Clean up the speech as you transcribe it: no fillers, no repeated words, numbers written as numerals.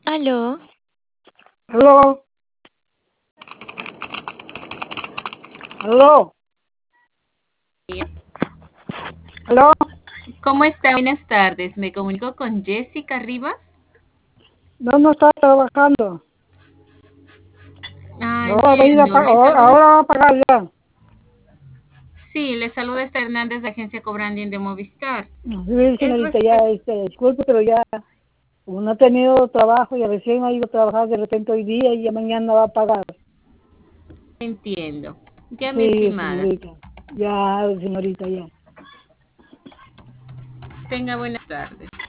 Aló, Aló, aló, aló. ¿Cómo está? Buenas tardes. Me comunico con Jessica Rivas. No, no está trabajando. Ah, Ahora entiendo. Le saluda. ahora va a pagar ya. Sí, le saluda Esther Hernández de Agencia Cobranding de Movistar. Sí, Es señorita, ya, respecto. disculpe, pero ya, como no ha tenido trabajo y recién ha ido a trabajar de repente hoy día y ya mañana va a pagar. Entiendo. Ya, mi Sí, estimada. señorita, ya, señorita, ya. Tenga buenas tardes.